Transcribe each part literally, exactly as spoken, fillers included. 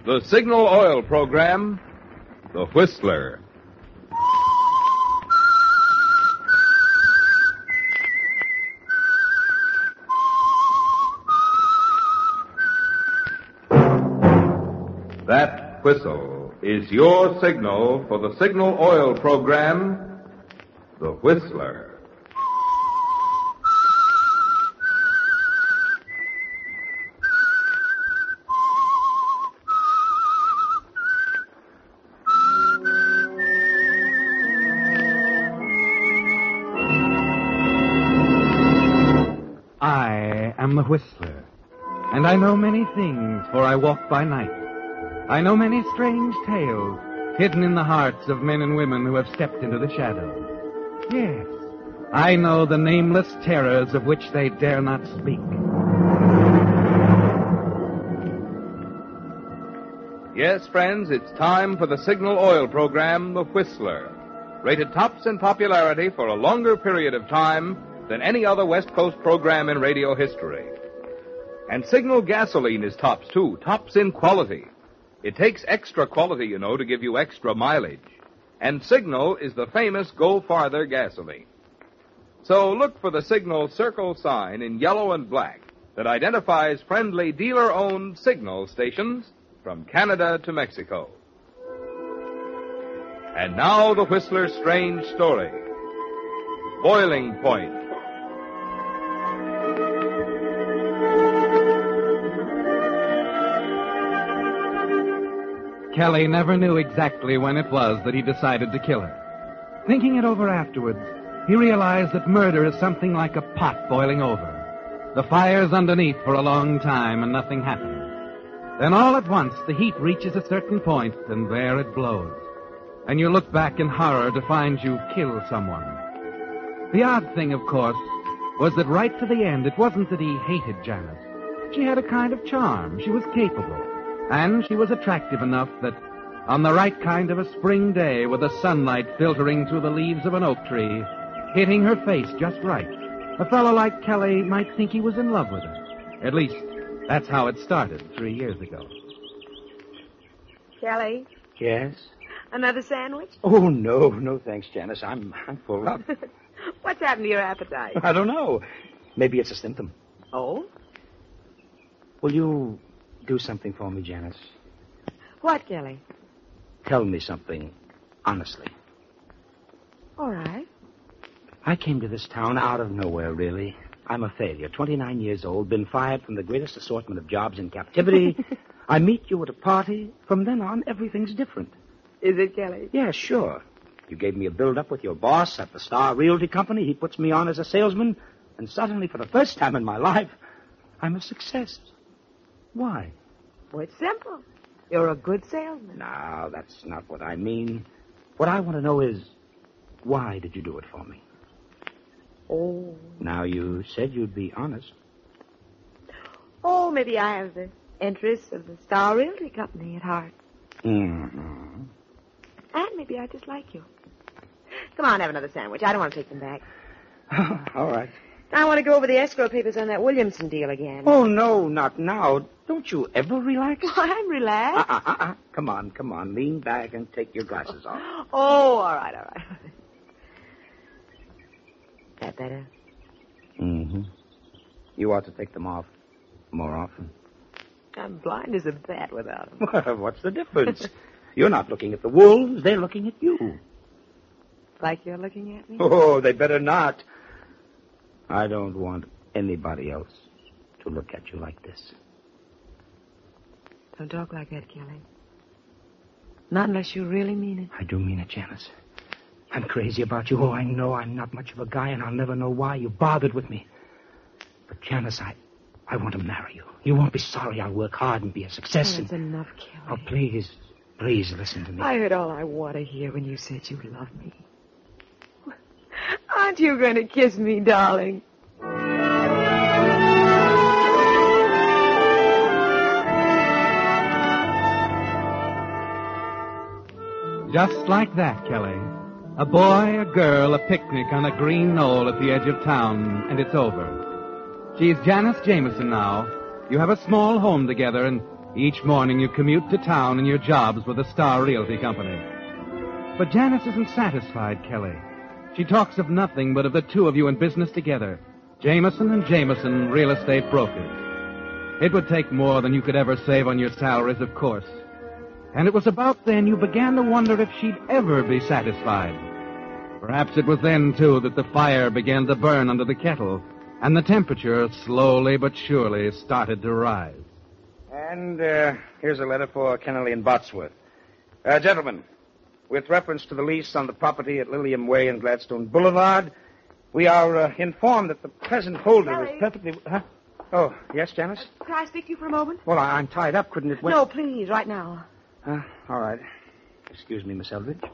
The Signal Oil program, The Whistler. That whistle is your signal for the Signal Oil program, The Whistler. I am the Whistler, and I know many things, for I walk by night. I know many strange tales hidden in the hearts of men and women who have stepped into the shadows. Yes, I know the nameless terrors of which they dare not speak. Yes, friends, it's time for the Signal Oil program, The Whistler. Rated tops in popularity for a longer period of time than any other West Coast program in radio history. And Signal gasoline is tops, too, tops in quality. It takes extra quality, you know, to give you extra mileage. And Signal is the famous Go Farther gasoline. So look for the Signal circle sign in yellow and black that identifies friendly dealer-owned Signal stations from Canada to Mexico. And now the Whistler's strange story. Boiling Point. Kelly never knew exactly when it was that he decided to kill her. Thinking it over afterwards, he realized that murder is something like a pot boiling over. The fire's underneath for a long time and nothing happens. Then all at once the heat reaches a certain point and there it blows. And you look back in horror to find you killed someone. The odd thing, of course, was that right to the end it wasn't that he hated Janice. She had a kind of charm. She was capable. And she was attractive enough that on the right kind of a spring day with the sunlight filtering through the leaves of an oak tree, hitting her face just right, a fellow like Kelly might think he was in love with her. At least, that's how it started three years ago. Kelly? Yes? Another sandwich? Oh, no, no thanks, Janice. I'm, I'm full up. What's happened to your appetite? I don't know. Maybe it's a symptom. Oh? Will you do something for me, Janice? What, Kelly? Tell me something, honestly. All right. I came to this town out of nowhere, really. I'm a failure, twenty-nine years old, been fired from the greatest assortment of jobs in captivity. I meet you at a party. From then on, everything's different. Is it, Kelly? Yeah, sure. You gave me a build-up with your boss at the Star Realty Company. He puts me on as a salesman, and suddenly, for the first time in my life, I'm a success. Why? Well, it's simple. You're a good salesman. No, that's not what I mean. What I want to know is, why did you do it for me? Oh. Now, you said you'd be honest. Oh, maybe I have the interests of the Star Realty Company at heart. Mm-hmm. And maybe I just like you. Come on, have another sandwich. I don't want to take them back. All right. I want to go over the escrow papers on that Williamson deal again. Oh, no, not now. Don't you ever relax? Well, I'm relaxed. Uh-uh, uh-uh. Come on, come on. Lean back and take your glasses off. Oh, all right, all right. That better? Mm-hmm. You ought to take them off more often. I'm blind as a bat without them. What's the difference? You're not looking at the wolves. They're looking at you. Like you're looking at me? Oh, they better not. I don't want anybody else to look at you like this. Don't talk like that, Kelly. Not unless you really mean it. I do mean it, Janice. I'm crazy about you. Oh, I know I'm not much of a guy, and I'll never know why you bothered with me. But, Janice, I, I want to marry you. You won't be sorry. I'll work hard and be a success. Oh, that's and... enough, Kelly. Oh, please, please listen to me. I heard all I want to hear when you said you love me. Aren't you going to kiss me, darling? Just like that, Kelly. A boy, a girl, a picnic on a green knoll at the edge of town, and it's over. She's Janice Jameson now. You have a small home together, and Each morning you commute to town in your jobs with the Star Realty Company. But Janice isn't satisfied, Kelly. She talks of nothing but of the two of you in business together, Jameson and Jameson Real Estate Brokers. It would take more than you could ever save on your salaries, of course. And it was about then you began to wonder if she'd ever be satisfied. Perhaps it was then, too, that the fire began to burn under the kettle, and the temperature slowly but surely started to rise. And uh, here's a letter for Kennelly and Botsworth. Uh, gentlemen, with reference to the lease on the property at Lilium Way and Gladstone Boulevard, we are uh, informed that the present holder Kelly. is perfectly... Huh? Oh, yes, Janice? Uh, Can I speak to you for a moment? Well, I- I'm tied up. Couldn't it wait? No, please, right now. Uh, all right. Excuse me, Miss Eldridge.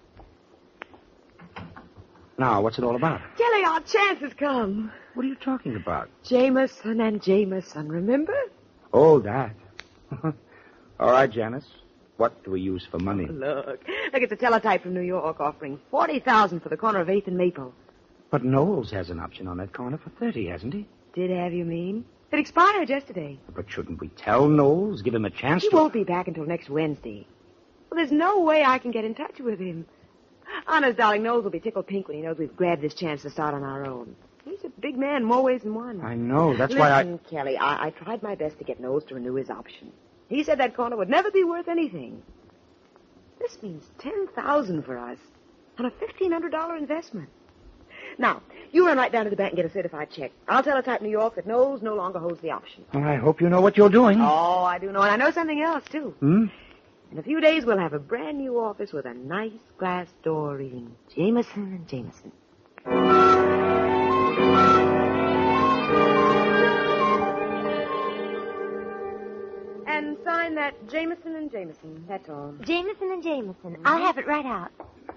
Now, what's it all about? Kelly, our chance has come. What are you talking about? Jameson and Jameson, remember? Oh, that. All right, Janice. What do we use for money? Look. Look, it's a teletype from New York offering forty thousand dollars for the corner of eighth and Maple. But Knowles has an option on that corner for thirty, hasn't he? Did have, you mean? It expired yesterday. But shouldn't we tell Knowles, give him a chance He to... won't be back until next Wednesday. Well, there's no way I can get in touch with him. Honest, darling, Knowles will be tickled pink when he knows we've grabbed this chance to start on our own. He's a big man in more ways than one. I know. That's Listen, why I... Listen, Kelly, I, I tried my best to get Knowles to renew his option. He said that corner would never be worth anything. This means ten thousand dollars for us on a fifteen hundred dollars investment. Now, you run right down to the bank and get a certified check. I'll teletype New York that Knowles no longer holds the option. Well, I hope you know what you're doing. Oh, I do know. And I know something else, too. Hmm? In a few days, we'll have a brand new office with a nice glass door reading Jameson and Jameson. And sign that Jameson and Jameson. That's all. Jameson and Jameson. I'll have it right out.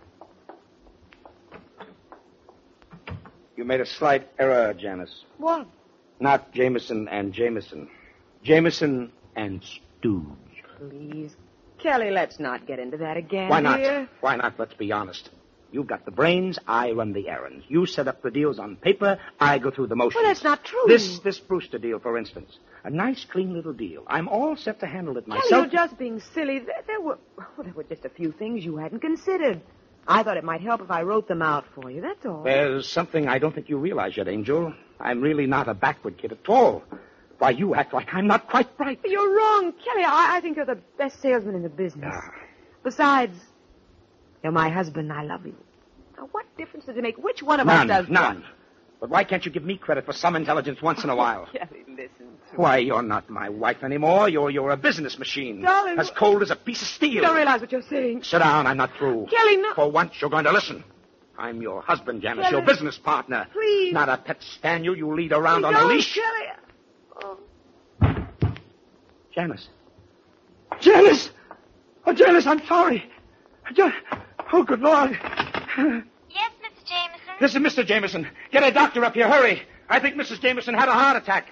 You made a slight error, Janice. What? Not Jameson and Jameson. Jameson and Stooge. Please. Kelly, let's not get into that again. Why not? Dear. Why not? Let's be honest. You've got the brains, I run the errands. You set up the deals on paper, I go through the motions. Well, that's not true. This this Brewster deal, for instance. A nice, clean little deal. I'm all set to handle it myself. Kelly, you're just being silly. There, there were well, there were just a few things you hadn't considered. I thought it might help if I wrote them out for you, that's all. There's something I don't think you realize yet, Angel. I'm really not a backward kid at all. Why, you act like I'm not quite right. You're wrong, Kelly. I, I think you're the best salesman in the business. Ah. Besides, you're my husband and I love you. Now, what difference does it make which one of None, us does none. But why can't you give me credit for some intelligence once in a while? Kelly, listen to Why, you're not my wife anymore. You're you're a business machine. Darling, As cold as a piece of steel. You don't realize what you're saying. Sit down. I'm not through. Kelly, no. For once, you're going to listen. I'm your husband, Janice, Kelly. your business partner. Please. Not a pet spaniel you lead around Please on don't, a leash. Kelly. Oh. Janice. Janice! Oh, Janice, I'm sorry. Ja- Oh, good Lord. Yes, Mister Jameson? This is Mister Jameson. Get a doctor up here. Hurry. I think Missus Jameson had a heart attack.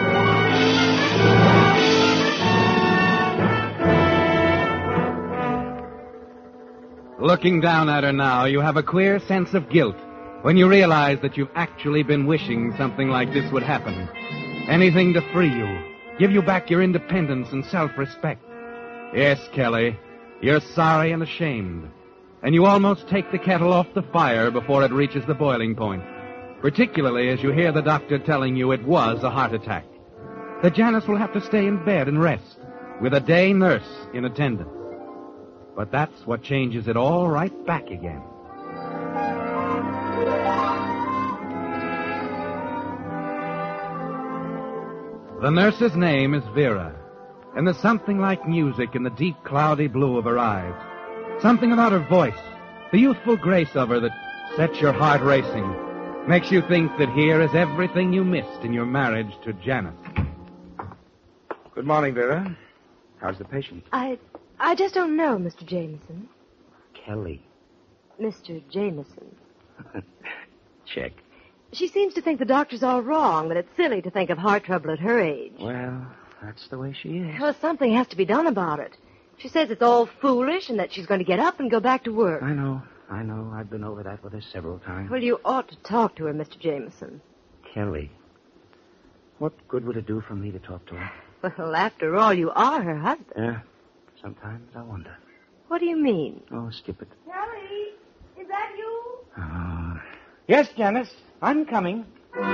Looking down at her now, you have a queer sense of guilt when you realize that you've actually been wishing something like this would happen. Anything to free you, give you back your independence and self-respect. Yes, Kelly, you're sorry and ashamed. And you almost take the kettle off the fire before it reaches the boiling point, particularly as you hear the doctor telling you it was a heart attack. That Janice will have to stay in bed and rest, with a day nurse in attendance. But that's what changes it all right back again. The nurse's name is Vera, and there's something like music in the deep, cloudy blue of her eyes. Something about her voice, the youthful grace of her that sets your heart racing, makes you think that here is everything you missed in your marriage to Janice. Good morning, Vera. How's the patient? I I just don't know, Mister Jameson. Kelly. Mister Jameson. Check. She seems to think the doctor's all wrong, that it's silly to think of heart trouble at her age. Well, that's the way she is. Well, something has to be done about it. She says it's all foolish and that she's going to get up and go back to work. I know. I know. I've been over that with her several times. Well, you ought to talk to her, Mister Jameson. Kelly. What good would it do for me to talk to her? Well, after all, you are her husband. Yeah, sometimes I wonder. What do you mean? Oh, skip it. Kelly, is that you? Oh. Yes, Janice, I'm coming.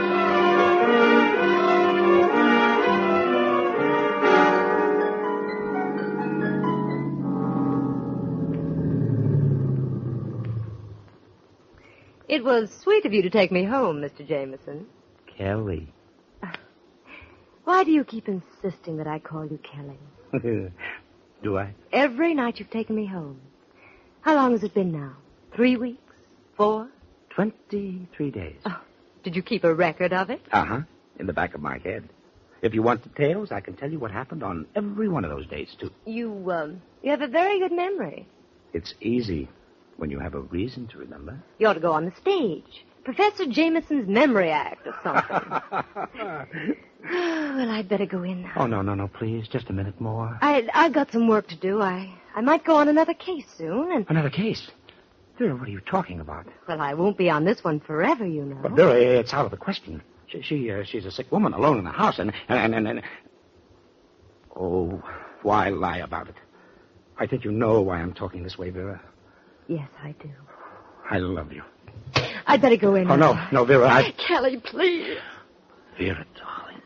It was sweet of you to take me home, Mister Jameson. Kelly. Why do you keep insisting that I call you Kelly? Do I? Every night you've taken me home. How long has it been now? Three weeks? Four? Twenty-three days. Oh, did you keep a record of it? Uh-huh. In the back of my head. If you want details, I can tell you what happened on every one of those days, too. You, um, you have a very good memory. It's easy when you have a reason to remember. You ought to go on the stage. Professor Jameson's Memory Act or something. Well, I'd better go in now. Oh, no, no, no, please. Just a minute more. I, I've got some work to do. I, I might go on another case soon, and... Another case? Vera, what are you talking about? Well, I won't be on this one forever, you know. But, Vera, it's out of the question. She, she uh, she's a sick woman alone in the house, and, and, and, and... Oh, why lie about it? I think you know why I'm talking this way, Vera. Yes, I do. I love you. I'd better go in Oh, now. no, no, Vera, I... Kelly, please. Vera, darling.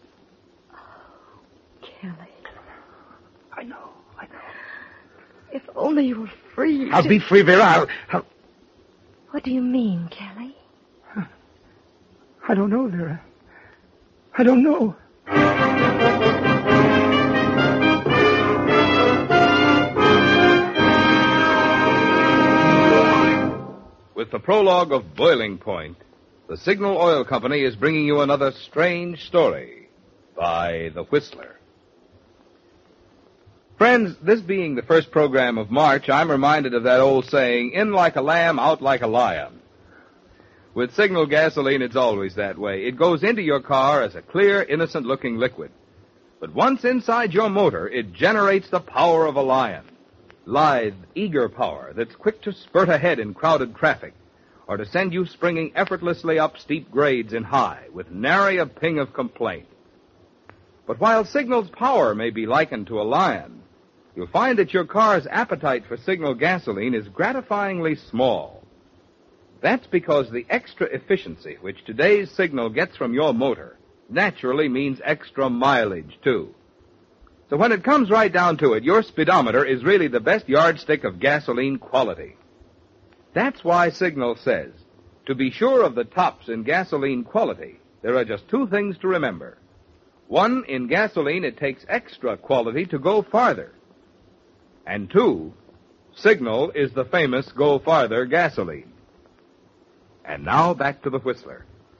Kelly. I know, I know. If only you were free. I'll to... be free, Vera. I'll, I'll... What do you mean, Kelly? I don't know, Vera. I don't know. With the prologue of Boiling Point, the Signal Oil Company is bringing you another strange story by The Whistler. Friends, this being the first program of March, I'm reminded of that old saying, in like a lamb, out like a lion. With Signal gasoline, it's always that way. It goes into your car as a clear, innocent-looking liquid. But once inside your motor, it generates the power of a lion. Lithe, eager power that's quick to spurt ahead in crowded traffic, or to send you springing effortlessly up steep grades in high, with nary a ping of complaint. But while Signal's power may be likened to a lion, you'll find that your car's appetite for Signal gasoline is gratifyingly small. That's because the extra efficiency which today's Signal gets from your motor naturally means extra mileage, too. So when it comes right down to it, your speedometer is really the best yardstick of gasoline quality. That's why Signal says, to be sure of the tops in gasoline quality, there are just two things to remember. One, in gasoline, it takes extra quality to go farther. And two, Signal is the famous Go Farther gasoline. And now back to the Whistler.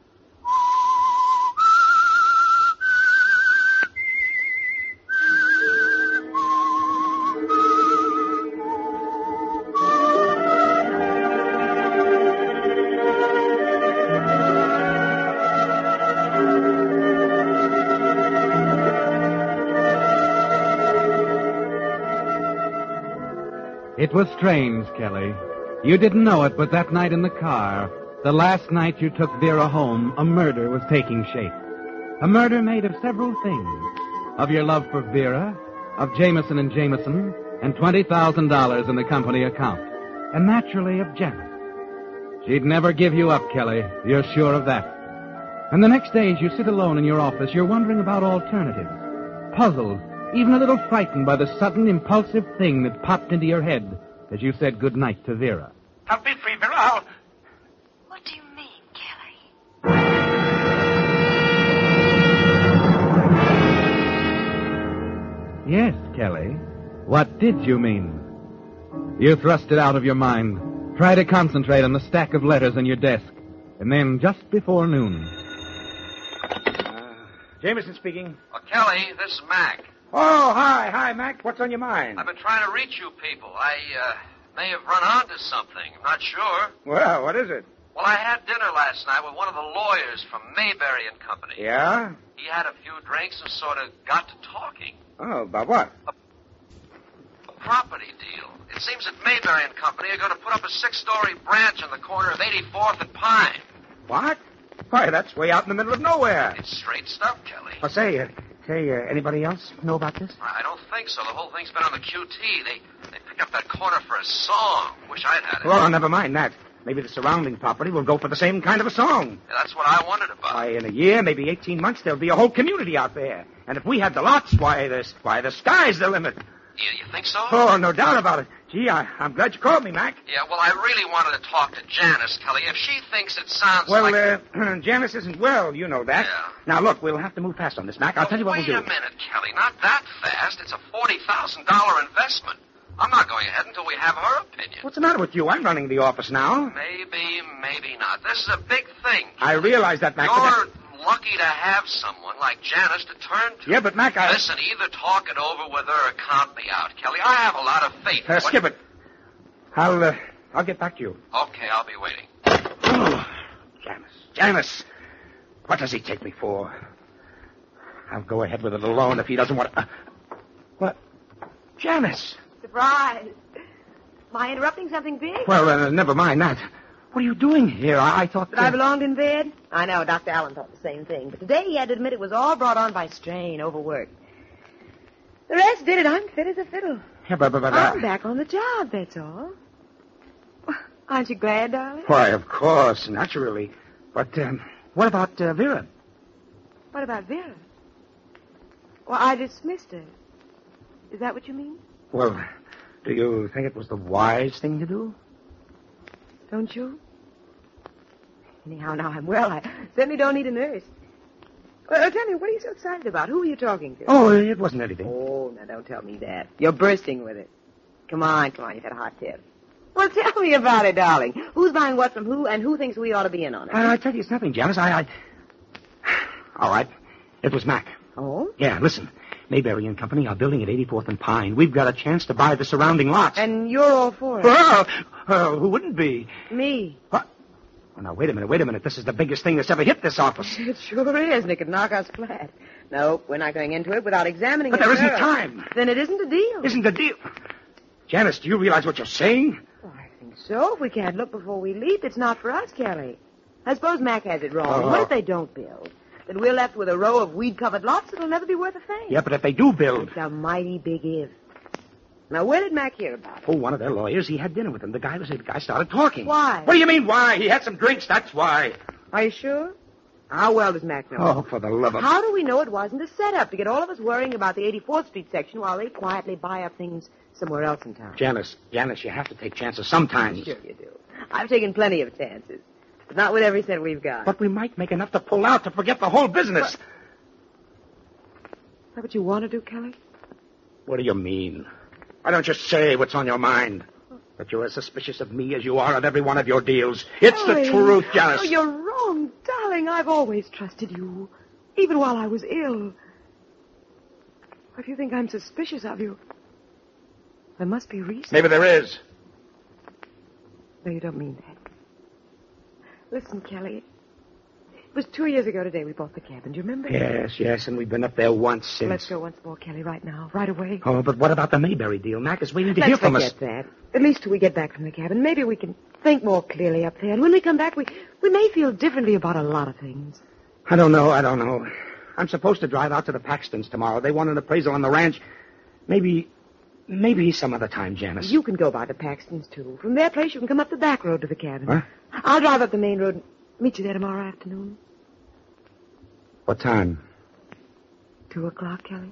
It was strange, Kelly. You didn't know it, but that night in the car, the last night you took Vera home, a murder was taking shape. A murder made of several things. Of your love for Vera, of Jameson and Jameson, and twenty thousand dollars in the company account. And naturally of Janet. She'd never give you up, Kelly. You're sure of that. And the next day, as you sit alone in your office, you're wondering about alternatives. Puzzled, even a little frightened by the sudden, impulsive thing that popped into your head as you said goodnight to Vera. I'll be free, Vera. I'll... What do you mean, Kelly? Yes, Kelly. What did you mean? You thrust it out of your mind. Try to concentrate on the stack of letters on your desk. And then, just before noon... Uh, Jameson speaking. Well, Kelly, this is Mac. Oh, hi. Hi, Mac. What's on your mind? I've been trying to reach you people. I, uh, may have run onto something. I'm not sure. Well, what is it? Well, I had dinner last night with one of the lawyers from Mayberry and Company. Yeah? He had a few drinks and sort of got to talking. Oh, about what? A, a property deal. It seems that Mayberry and Company are going to put up a six-story branch on the corner of eighty-fourth and Pine. What? Why, that's way out in the middle of nowhere. It's straight stuff, Kelly. Oh, say, uh, Say, uh, anybody else know about this? I don't think so. The whole thing's been on the Q T. They they picked up that corner for a song. Wish I'd had it. Well, never mind that. Maybe the surrounding property will go for the same kind of a song. Yeah, that's what I wondered about. Why, in a year, maybe eighteen months, there'll be a whole community out there. And if we had the lots, why, the, why, the sky's the limit. Yeah, you think so? Oh, no doubt about it. Gee, I, I'm glad you called me, Mac. Yeah, well, I really wanted to talk to Janice, Kelly. If she thinks it sounds Well, like... uh, Janice isn't well, you know that. Yeah. Now, look, we'll have to move fast on this, Mac. I'll Well, tell you what wait we'll do. a minute, Kelly. Not that fast. It's a forty thousand dollars investment. I'm not going ahead until we have her opinion. What's the matter with you? I'm running the office now. Maybe, maybe not. This is a big thing. I realize that, Mac. but You're that- lucky to have someone like Janice to turn to. Yeah, but, Mac, I... Listen, either talk it over with her or count me out, Kelly. I have a lot of faith. Uh, What- skip it. I'll, uh, I'll get back to you. Okay, I'll be waiting. Oh, Janice. Janice. What does he take me for? I'll go ahead with it alone if he doesn't want to... Uh, what? Janice. Surprise. Am I interrupting something big? Well, uh, never mind that. What are you doing here? I, I thought That I belonged in bed? I know, Doctor Allen thought the same thing. But today he had to admit it was all brought on by strain, overwork. The rest did it. I'm fit as a fiddle. Yeah, but, but, but, uh, I'm back on the job, that's all. Aren't you glad, darling? Why, of course, naturally. But, um, what about uh, Vera? What about Vera? Well, I dismissed her. Is that what you mean? Well, do you think it was the wise thing to do? Don't you? Anyhow, now I'm well. I certainly don't need a nurse. Well, tell me, what are you so excited about? Who are you talking to? Oh, it wasn't anything. Oh, now don't tell me that. You're bursting with it. Come on, come on, you've had a hot tip. Well, tell me about it, darling. Who's buying what from who, and who thinks we ought to be in on it? I, I tell you, it's nothing, Janice. I, I... All right. It was Mac. Oh? Yeah, listen. Mayberry and Company are building at eighty-fourth and Pine. We've got a chance to buy the surrounding lots. And you're all for it? Well, uh, who wouldn't be? Me. What? Oh, now, wait a minute, wait a minute. This is the biggest thing that's ever hit this office. It sure is, and it could knock us flat. No, we're not going into it without examining But it there isn't thoroughly. time. Then it isn't a deal. Isn't the deal... Janice, do you realize what you're saying? Oh, I think so. If we can't look before we leap, it's not for us, Kelly. I suppose Mac has it wrong. Oh. What if they don't build? Then we're left with a row of weed-covered lots that'll never be worth a thing. Yeah, but if they do build... It's a mighty big if. Now, where did Mac hear about it? Oh, one of their lawyers. He had dinner with him. The guy was the guy started talking. Why? What do you mean, why? He had some drinks, that's why. Are you sure? How well does Mac know? Oh, for the love of... How do we know it wasn't a setup to get all of us worrying about the eighty-fourth Street section while they quietly buy up things somewhere else in town? Janice, Janice, you have to take chances sometimes. Sure you do. I've taken plenty of chances, but not with every cent we've got. But we might make enough to pull out to forget the whole business. Is that what you want to do, Kelly? What do you mean? Why don't you say what's on your mind? That you're as suspicious of me as you are of every one of your deals. It's Oh, the truth, Janice. Oh, you're wrong, darling. I've always trusted you, even while I was ill. If you think I'm suspicious of you, there must be reason. Maybe there is. No, you don't mean that. Listen, Kelly. It was two years ago today we bought the cabin. Do you remember? Yes, yes, and we've been up there once since. Let's go once more, Kelly, right now. Right away. Oh, but what about the Mayberry deal? Mac is waiting to Let's hear from forget us. that. At least till we get back from the cabin. Maybe we can think more clearly up there. And when we come back, we, we may feel differently about a lot of things. I don't know, I don't know. I'm supposed to drive out to the Paxtons tomorrow. They want an appraisal on the ranch. Maybe, maybe some other time, Janice. You can go by the Paxtons, too. From their place, you can come up the back road to the cabin. Huh? I'll drive up the main road and meet you there tomorrow afternoon. What time? Two o'clock, Kelly.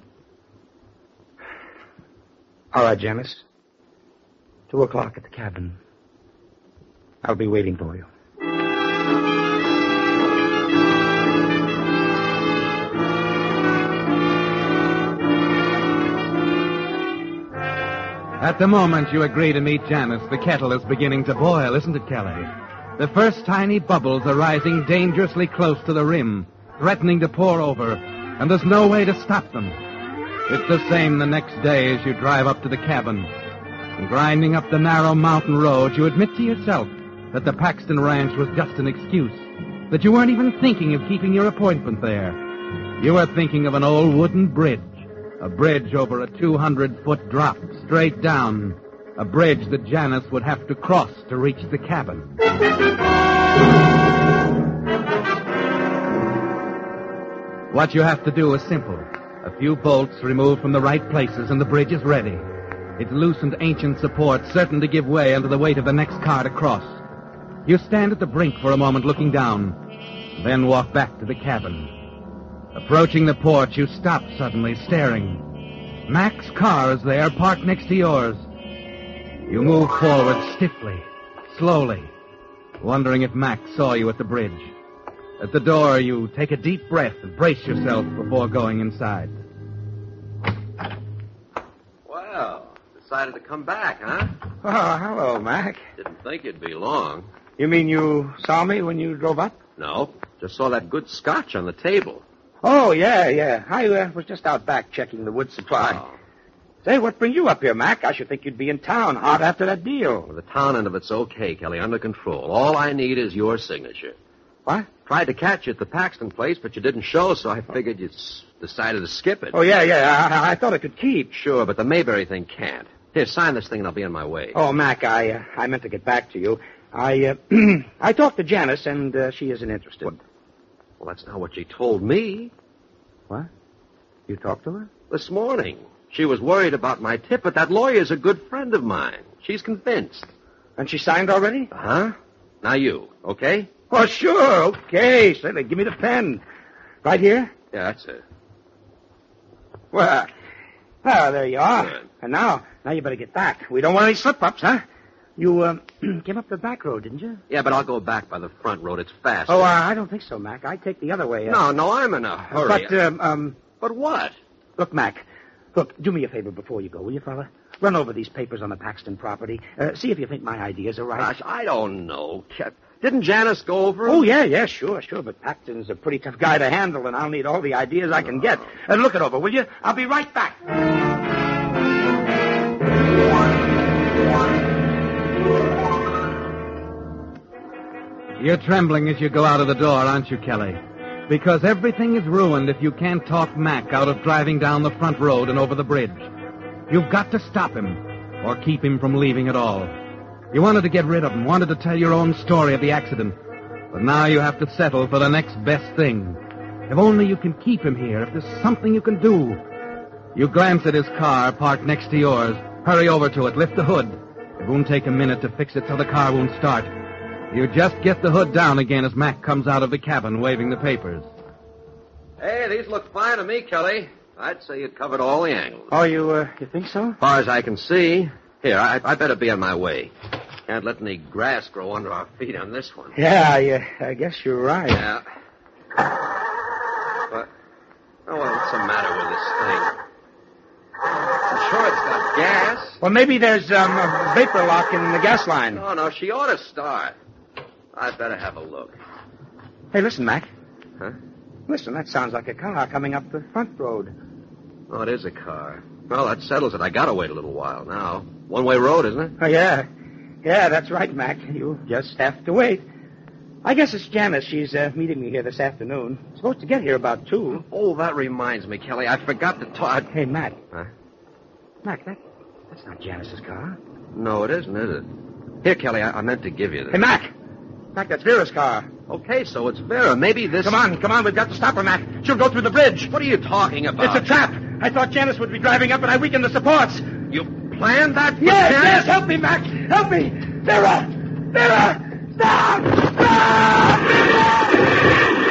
All right, Janice. Two o'clock at the cabin. I'll be waiting for you. At the moment you agree to meet Janice, the kettle is beginning to boil, isn't it, Kelly? The first tiny bubbles are rising dangerously close to the rim, threatening to pour over, and there's no way to stop them. It's the same the next day as you drive up to the cabin. And grinding up the narrow mountain road, you admit to yourself that the Paxton Ranch was just an excuse, that you weren't even thinking of keeping your appointment there. You were thinking of an old wooden bridge, a bridge over a two hundred foot drop straight down, a bridge that Janice would have to cross to reach the cabin. What you have to do is simple. A few bolts removed from the right places, and the bridge is ready. Its loosened ancient support certain to give way under the weight of the next car to cross. You stand at the brink for a moment looking down, then walk back to the cabin. Approaching the porch, you stop suddenly, staring. Mac's car is there, parked next to yours. You move forward stiffly, slowly, wondering if Mac saw you at the bridge. At the door, you take a deep breath and brace yourself before going inside. Well, decided to come back, huh? Oh, hello, Mac. Didn't think it'd be long. You mean you saw me when you drove up? No, just saw that good scotch on the table. Oh, yeah, yeah. I uh, was just out back checking the wood supply. Oh. Say, what brings you up here, Mac? I should think you'd be in town hot after that deal. Well, the town end of it's okay, Kelly, under control. All I need is your signature. What? Tried to catch you at the Paxton place, but you didn't show, so I figured you s- decided to skip it. Oh, yeah, yeah. I, I thought it could keep. Sure, but the Mayberry thing can't. Here, sign this thing and I'll be on my way. Oh, Mac, I uh, I meant to get back to you. I uh, I talked to Janice, and uh, she isn't interested. What? Well, that's not what she told me. What? You talked to her? This morning. She was worried about my tip, but that lawyer's a good friend of mine. She's convinced. And she signed already? Huh? Now you, okay? Oh, sure. Okay. Say, give me the pen. Right here? Yeah, that's it. Well, well, there you are. Good. And now, now you better get back. We don't want any slip-ups, huh? You uh, came up the back road, didn't you? Yeah, but I'll go back by the front road. It's faster. Oh, uh, I don't think so, Mac. I take the other way. Uh, No, no, I'm in a hurry. But, um, um, But what? look, Mac. Look, do me a favor before you go, will you, fella? Run over these papers on the Paxton property. Uh, see if you think my ideas are right. Gosh, I don't know. Ke- Didn't Janice go over? Oh, yeah, yeah, sure, sure. But Paxton's a pretty tough guy to handle, and I'll need all the ideas I can get. Uh, look it over, will you? I'll be right back. You're trembling as you go out of the door, aren't you, Kelly? Because everything is ruined if you can't talk Mac out of driving down the front road and over the bridge. You've got to stop him, or keep him from leaving at all. You wanted to get rid of him, wanted to tell your own story of the accident. But now you have to settle for the next best thing. If only you can keep him here, if there's something you can do. You glance at his car, parked next to yours. Hurry over to it, lift the hood. It won't take a minute to fix it so the car won't start. You just get the hood down again as Mac comes out of the cabin waving the papers. Hey, these look fine to me, Kelly. I'd say you covered all the angles. Oh, you, uh, you think so? As far as I can see. Here, I, I better be on my way. Can't let any grass grow under our feet on this one. Yeah, I, uh, I guess you're right. Yeah. What? Oh, well, what's the matter with this thing? I'm sure it's got gas. Well, maybe there's um, a vapor lock in the gas line. No, no, she ought to start. I'd better have a look. Hey, listen, Mac. Huh? Listen, that sounds like a car coming up the front road. Oh, it is a car. Well, that settles it. I gotta wait a little while now. One-way road, isn't it? Oh, yeah. Yeah, that's right, Mac. You just have to wait. I guess it's Janice. She's uh, meeting me here this afternoon. Supposed to get here about two. Oh, that reminds me, Kelly. I forgot to talk. Hey, Mac. Huh? Mac, that, that's not Janice's car. No, it isn't, is it? Here, Kelly, I, I meant to give you this. Hey, Mac. Mac, that's Vera's car. Okay, so it's Vera. Maybe this... Come on, come on. We've got to stop her, Mac. She'll go through the bridge. What are you talking about? It's a trap. I thought Janice would be driving up, and I weakened the supports. You planned that? for Yes, Janice? yes. Help me, Mac. Help me. Vera. Vera. Stop. Stop.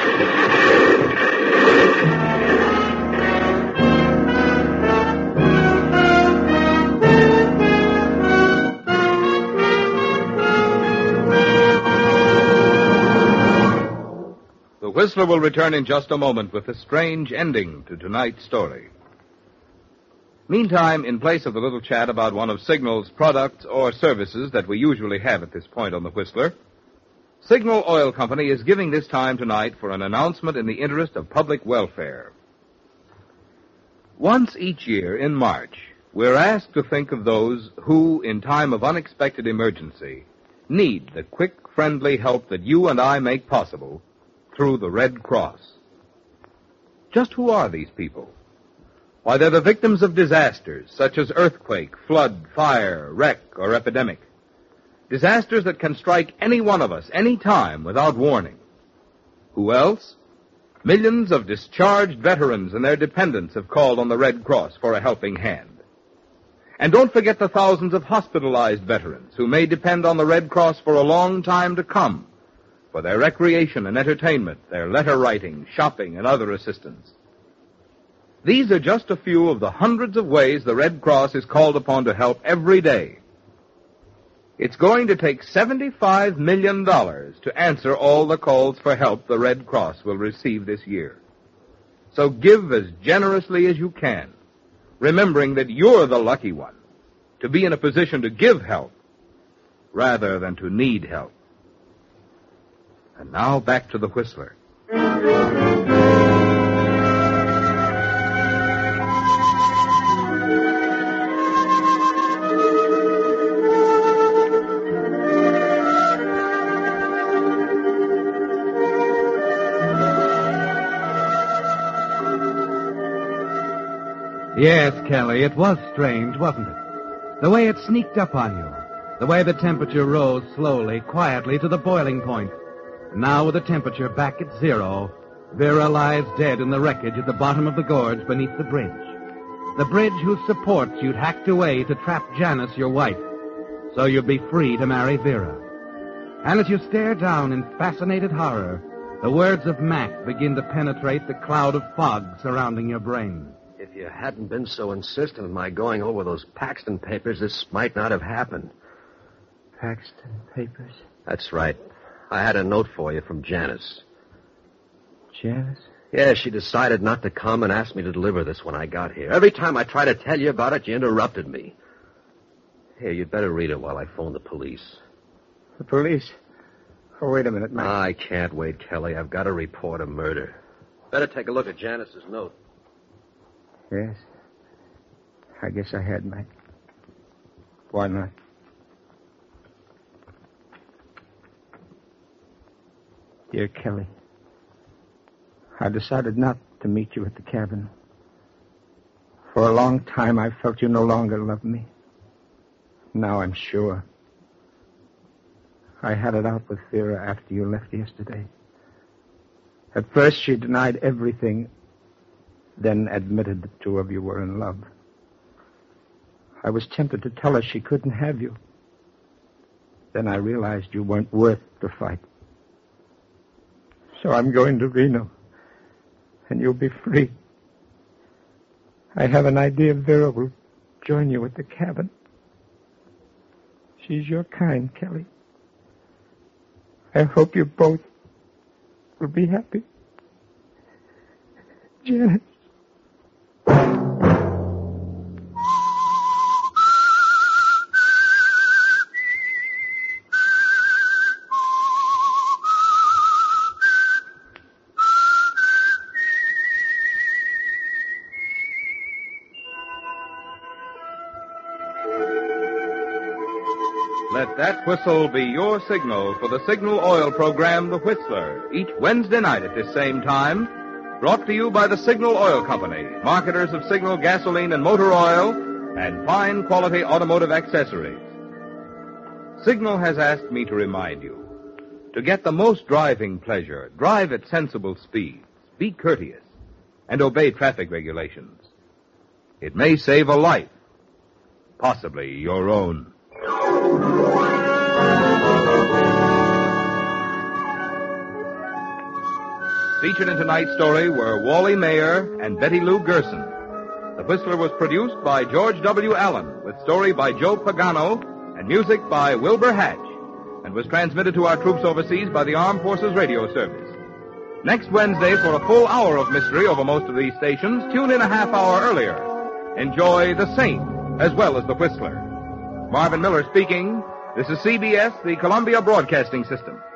The Whistler will return in just a moment with a strange ending to tonight's story. Meantime, in place of the little chat about one of Signal's products or services that we usually have at this point on the Whistler, Signal Oil Company is giving this time tonight for an announcement in the interest of public welfare. Once each year in March, we're asked to think of those who, in time of unexpected emergency, need the quick, friendly help that you and I make possible through the Red Cross. Just who are these people? Why, they're the victims of disasters such as earthquake, flood, fire, wreck, or epidemic. Disasters that can strike any one of us any time without warning. Who else? Millions of discharged veterans and their dependents have called on the Red Cross for a helping hand. And don't forget the thousands of hospitalized veterans who may depend on the Red Cross for a long time to come for their recreation and entertainment, their letter writing, shopping, and other assistance. These are just a few of the hundreds of ways the Red Cross is called upon to help every day. It's going to take seventy-five million dollars to answer all the calls for help the Red Cross will receive this year. So give as generously as you can, remembering that you're the lucky one to be in a position to give help rather than to need help. And now back to the Whistler. Yes, Kelly, it was strange, wasn't it? The way it sneaked up on you. The way the temperature rose slowly, quietly to the boiling point. Now with the temperature back at zero, Vera lies dead in the wreckage at the bottom of the gorge beneath the bridge. The bridge whose supports you'd hacked away to trap Janice, your wife, so you'd be free to marry Vera. And as you stare down in fascinated horror, the words of Mac begin to penetrate the cloud of fog surrounding your brain. If you hadn't been so insistent on my going over those Paxton papers, this might not have happened. Paxton papers? That's right. I had a note for you from Janice. Janice? Yeah, she decided not to come and asked me to deliver this when I got here. Every time I tried to tell you about it, you interrupted me. Here, you'd better read it while I phone the police. The police? Oh, wait a minute, Mac. I can't wait, Kelly. I've got to report a murder. Better take a look at Janice's note. Yes. I guess I had, Mac. Why not? Dear Kelly, I decided not to meet you at the cabin. For a long time, I felt you no longer loved me. Now I'm sure. I had it out with Vera after you left yesterday. At first, she denied everything, then admitted the two of you were in love. I was tempted to tell her she couldn't have you. Then I realized you weren't worth the fight. So I'm going to Reno, and you'll be free. I have an idea Vera will join you at the cabin. She's your kind, Kelly. I hope you both will be happy. Janet. Let that whistle be your signal for the Signal Oil program, The Whistler, each Wednesday night at this same time, brought to you by the Signal Oil Company, marketers of Signal gasoline and motor oil, and fine quality automotive accessories. Signal has asked me to remind you, to get the most driving pleasure, drive at sensible speeds, be courteous, and obey traffic regulations. It may save a life, possibly your own. Featured in tonight's story were Wally Mayer and Betty Lou Gerson. The Whistler was produced by George W. Allen, with story by Joe Pagano and music by Wilbur Hatch, and was transmitted to our troops overseas by the Armed Forces Radio Service. Next Wednesday, for a full hour of mystery over most of these stations, tune in a half hour earlier. Enjoy The Saint as well as The Whistler. Marvin Miller speaking. This is C B S, the Columbia Broadcasting System.